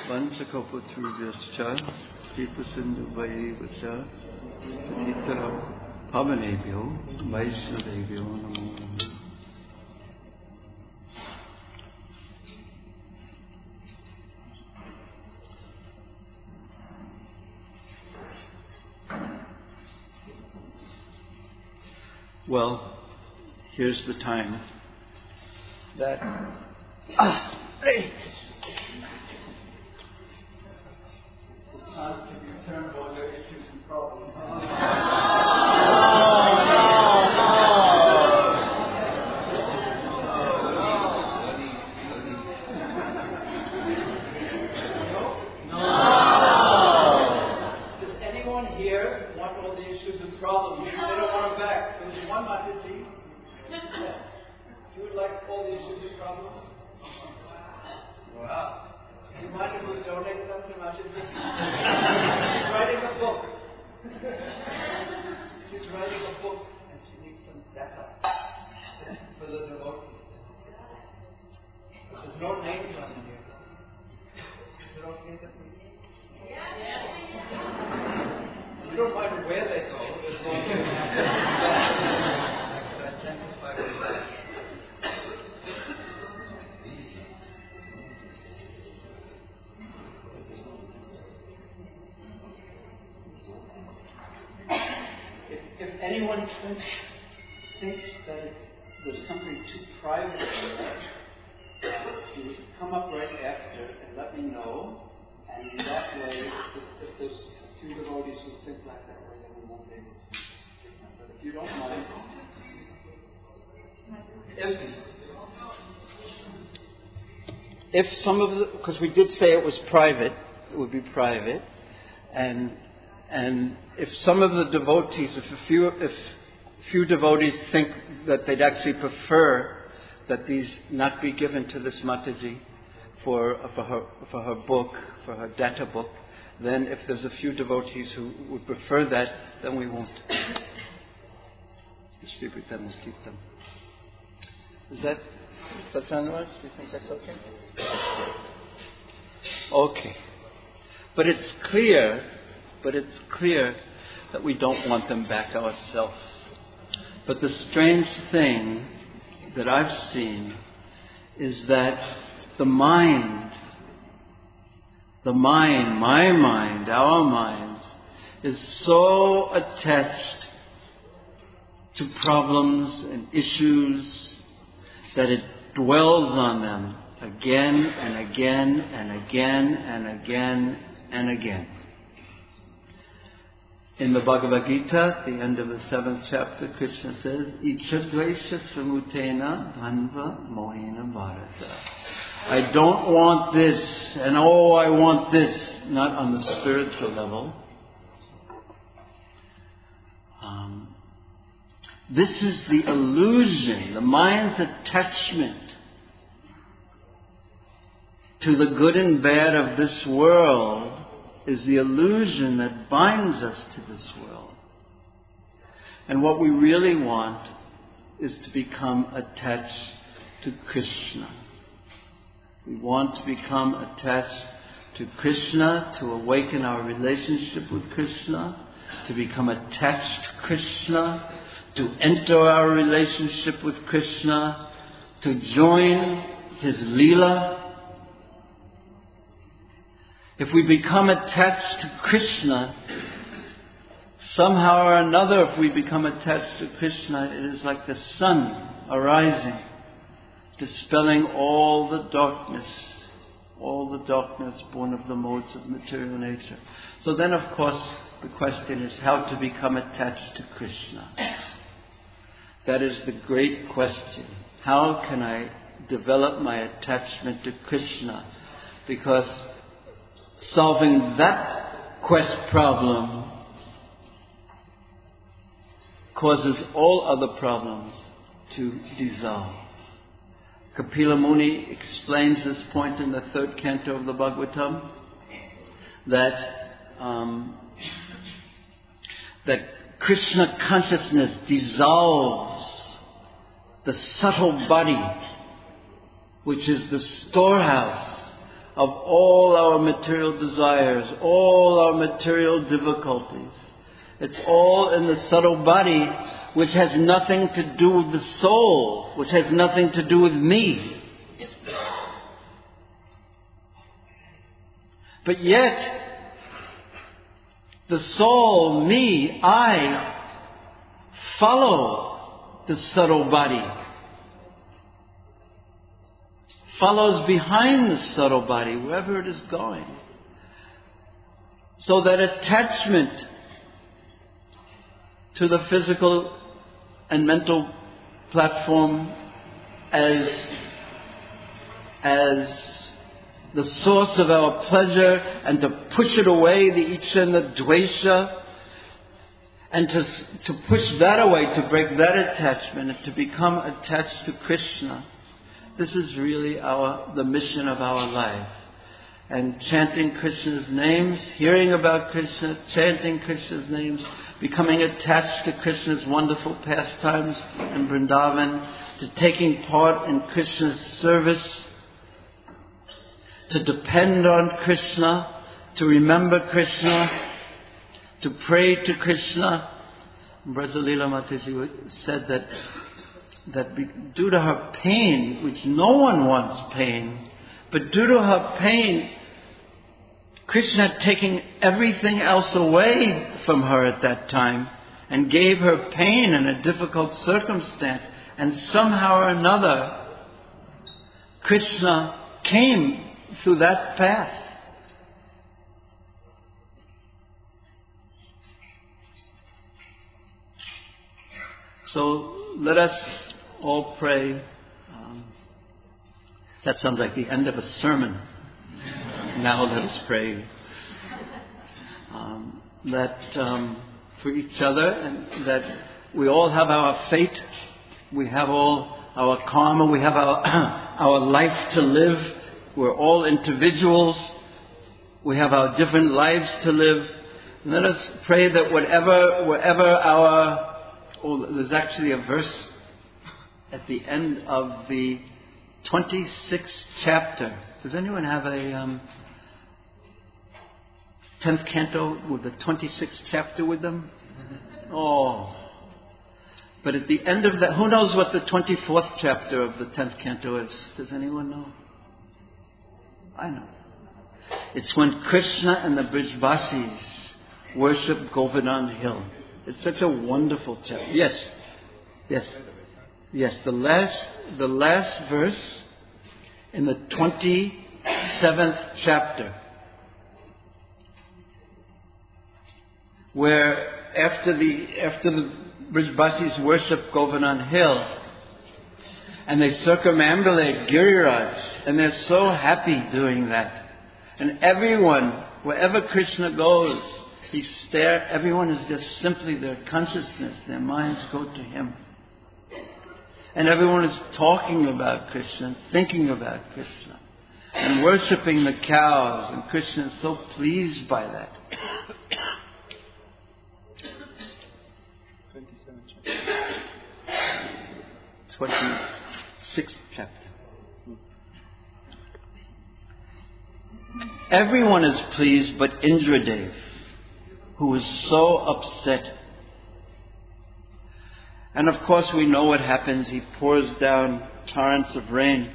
Vanchakaputrubhyascha Kripasindhuvaivacha Patitara Pavanebhyo Vaishnavebhyo Namo Namo. Well, here's the time that to return all your issues and problems. Does anyone here want all the issues and problems? They don't want them back. There's one Mataji. You would like all the issues and problems? Wow. You might as well donate them to Mataji. She's writing a book. She's writing a book and she needs some data for the devotees. There's no names on it here. Is it okay that we... You don't mind where they go, as long as you identify with that. If anyone thinks that there's something too private in that, you would come up right after and let me know, and in that way, if there's a few devotees who think like that way, then we won't be able to. But if you don't mind, if some of the, because we did say it was private, it would be private, and if some of the devotees, if few devotees think that they'd actually prefer that these not be given to this Mataji for her book, for her data book, then if there's a few devotees who would prefer that, then we won't distribute them, we'll keep them. Does that sound right? Do you think that's okay? Okay. But it's clear that we don't want them back ourselves. But the strange thing that I've seen is that the mind, my mind, our minds, is so attached to problems and issues that it dwells on them again and again and again and again and again. In the Bhagavad Gita, at the end of the 7th chapter, Krishna says, Ichadvesha samutena dhanva mohena bharata. I don't want this, and I want this, not on the spiritual level. This is the illusion, the mind's attachment to the good and bad of this world is the illusion that binds us to this world. And what we really want is to become attached to Krishna. We want to become attached to Krishna, to awaken our relationship with Krishna, to become attached to Krishna, to enter our relationship with Krishna, to join His Leela. If we become attached to Krishna, somehow or another, if we become attached to Krishna, it is like the sun arising, dispelling all the darkness born of the modes of material nature. So then, of course, the question is how to become attached to Krishna. That is the great question. How can I develop my attachment to Krishna? Because solving that problem causes all other problems to dissolve. Kapila Muni explains this point in the 3rd canto of the Bhagavatam, that Krishna consciousness dissolves the subtle body, which is the storehouse of all our material desires, all our material difficulties. It's all in the subtle body, which has nothing to do with the soul, which has nothing to do with me. But yet, the soul, me, I, follow the subtle body. Follows behind the subtle body, wherever it is going. So that attachment to the physical and mental platform as the source of our pleasure, and to push it away, the Icha and the Dvesha, and to push that away, to break that attachment, and to become attached to Krishna. This is really the mission of our life. And chanting Krishna's names, hearing about Krishna, chanting Krishna's names, becoming attached to Krishna's wonderful pastimes in Vrindavan, to taking part in Krishna's service, to depend on Krishna, to remember Krishna, to pray to Krishna. Brajalila Mataji said that due to her pain, which no one wants pain, but due to her pain, Krishna had taken everything else away from her at that time and gave her pain in a difficult circumstance. And somehow or another, Krishna came through that path. So let us all pray. That sounds like the end of a sermon. Now let us pray. That for each other, and that we all have our fate. We have all our karma. We have our life to live. We're all individuals. We have our different lives to live. And let us pray that there's actually a verse at the end of the 26th chapter. Does anyone have a 10th canto with the 26th chapter with them? Oh. But at the end of that, who knows what the 24th chapter of the 10th canto is? Does anyone know? I know. It's when Krishna and the Brijbasis worship Govardhan Hill. It's such a wonderful chapter. Yes. The last verse in the 27th chapter, where after the Brijbasis worship Govardhan Hill, and they circumambulate Giriraj, and they're so happy doing that. And everyone, wherever Krishna goes, everyone is just simply their consciousness, their minds go to him. And everyone is talking about Krishna, thinking about Krishna, and worshipping the cows, and Krishna is so pleased by that. 26th chapter. Everyone is pleased but Indradev, who is so upset. And of course we know what happens. He pours down torrents of rain.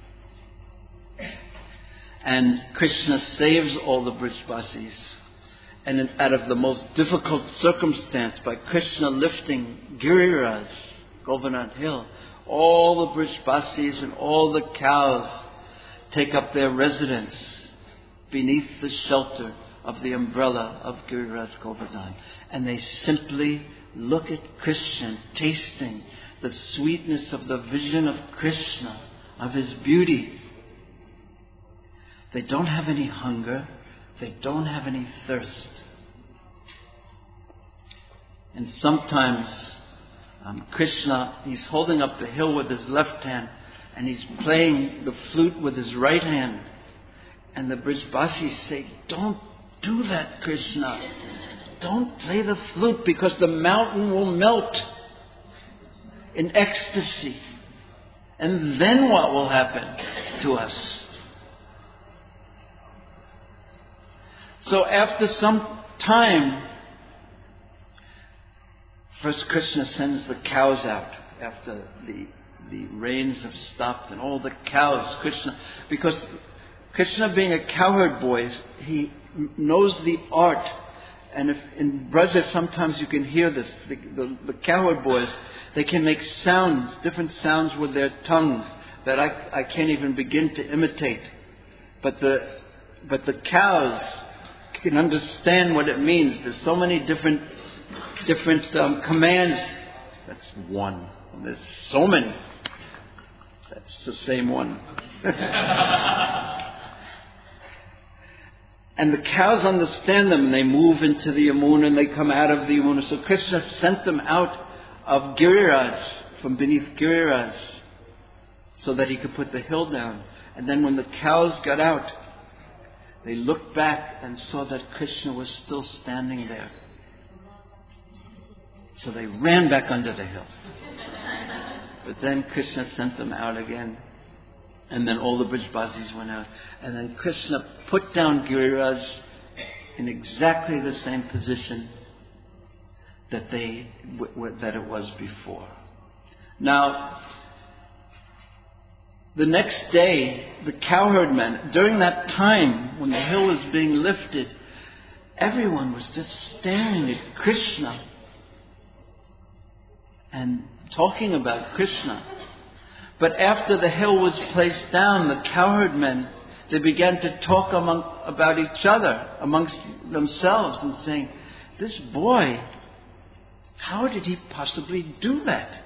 And Krishna saves all the Brijbasis. And out of the most difficult circumstance, by Krishna lifting Giriraj, Govardhan Hill, all the Brijbasis and all the cows take up their residence beneath the shelter of the umbrella of Giriraj Govardhan. And they simply look at Krishna, tasting the sweetness of the vision of Krishna, of his beauty. They don't have any hunger. They don't have any thirst. And sometimes Krishna, he's holding up the hill with his left hand, and he's playing the flute with his right hand. And the Brijbasis say, "Don't do that, Krishna. Don't play the flute, because the mountain will melt in ecstasy. And then what will happen to us?" So after some time, first Krishna sends the cows out after the rains have stopped, and all the cows, because Krishna being a cowherd boy, he knows the art. And if in Braja sometimes you can hear this, the cowherd boys, they can make sounds, different sounds with their tongues that I can't even begin to imitate. But the cows can understand what it means. There's so many different commands. That's one. There's so many. That's the same one. And the cows understand them, and they move into the Yamuna, and they come out of the Yamuna. So Krishna sent them out of Giriraj, from beneath Giriraj, so that he could put the hill down. And then when the cows got out, they looked back and saw that Krishna was still standing there. So they ran back under the hill. But then Krishna sent them out again. And then all the Brijbasis went out. And then Krishna put down Giriraj in exactly the same position that it was before. Now, the next day, the cowherd men, during that time when the hill was being lifted, everyone was just staring at Krishna and talking about Krishna. But after the hill was placed down, the cowherd men, they began to talk about each other, amongst themselves, and saying, this boy, how did he possibly do that?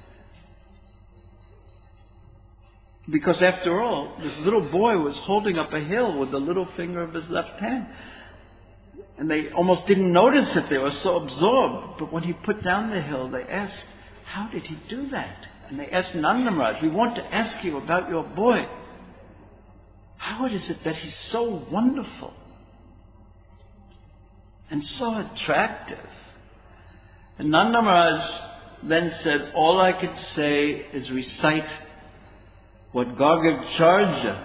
Because after all, this little boy was holding up a hill with the little finger of his left hand. And they almost didn't notice it. They were so absorbed. But when he put down the hill, they asked, how did he do that? And they asked Nanda Maharaj, we want to ask you about your boy. How is it that he's so wonderful and so attractive? And Nanda Maharaj then said, all I could say is recite what Gargacharya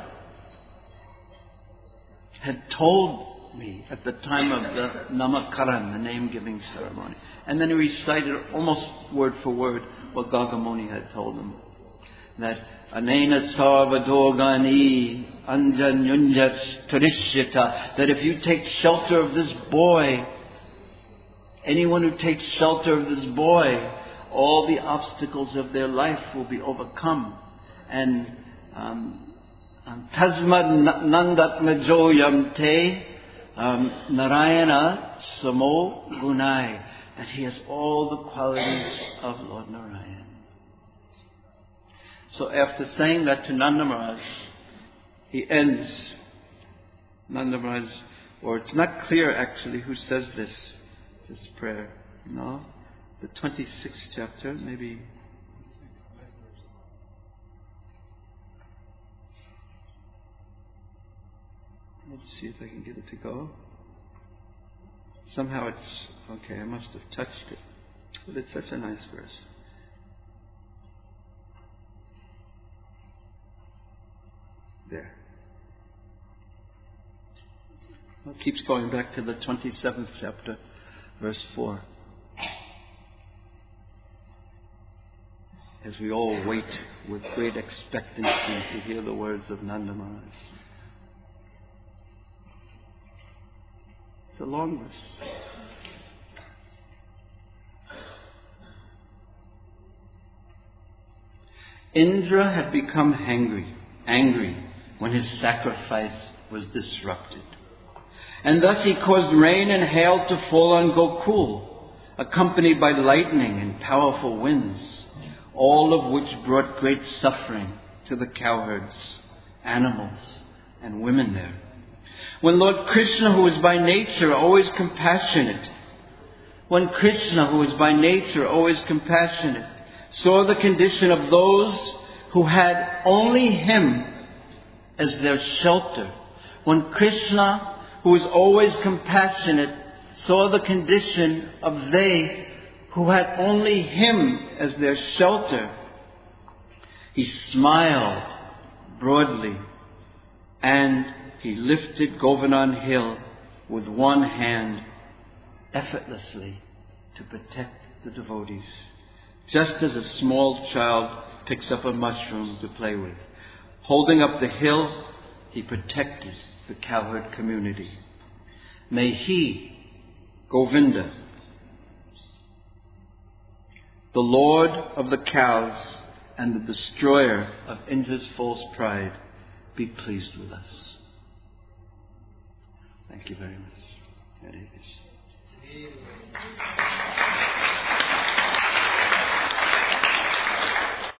had told me at the time of the Namakaran, the name-giving ceremony. And then he recited almost word for word what Gargamuni had told him. That Anena Sarvadogani Anjanyunjas Turishyata, that if you take shelter of this boy, anyone who takes shelter of this boy, all the obstacles of their life will be overcome. And Tasmad Nandat Najoyam Te Narayana Samo Gunai, that he has all the qualities of Lord Narayan. So after saying that to Nanda Maharaj, he ends Nanda Maharaj, or it's not clear actually who says this prayer. No? The 26th chapter, maybe. Let's see if I can get it to go. Somehow it's, okay, I must have touched it. But it's such a nice verse. There. Well, it keeps going back to the 27th chapter, verse 4. As we all wait with great expectancy to hear the words of Nanda Maharaj. It's a long verse. Indra had become angry when his sacrifice was disrupted. And thus he caused rain and hail to fall on Gokul, accompanied by lightning and powerful winds, all of which brought great suffering to the cowherds, animals, and women there. When Lord Krishna, who is by nature always compassionate, saw the condition of those who had only him as their shelter, when Krishna, who is always compassionate, saw the condition of they who had only him as their shelter, he smiled broadly and he lifted Govardhan hill with one hand effortlessly to protect the devotees, just as a small child picks up a mushroom to play with. Holding up the hill, he protected the cowherd community. May he, Govinda, the Lord of the cows and the destroyer of Indra's false pride, be pleased with us. Thank you very much. Hare Krishna.